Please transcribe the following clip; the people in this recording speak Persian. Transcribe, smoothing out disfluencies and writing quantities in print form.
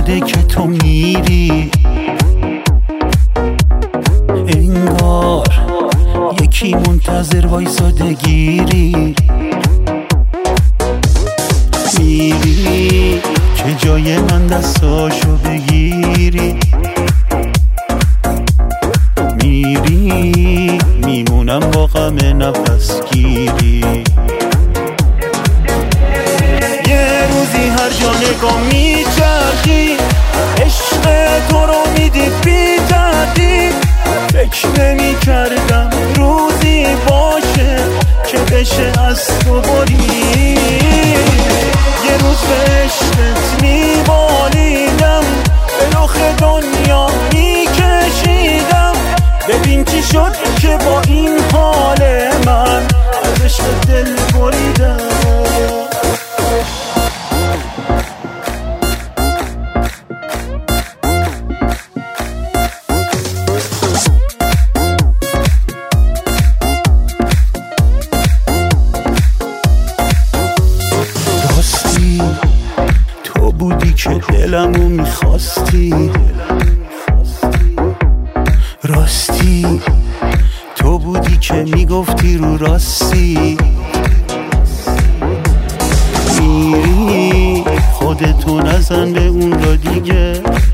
شده که تو میری، انگار یکی منتظر وایساده گیری. میری که جای من دستاشو بگیری، میری میمونم با غم نفس گیری. یه روزی هر جا نگاه میچرخی، عشق تو رو میدید بی تردید. فکر نمی کردم روزی باشه که بشه از تو برید. یه روز به عشقت میبالیدم، به رخ دنیا میکشیدم. ببین چی شد که با این حال من از عشق دل بریدم. تو بودی که دلمو میخواستی، راستی تو بودی که میگفتی رو راستی. میری خودتو نزن به اون را دیگه،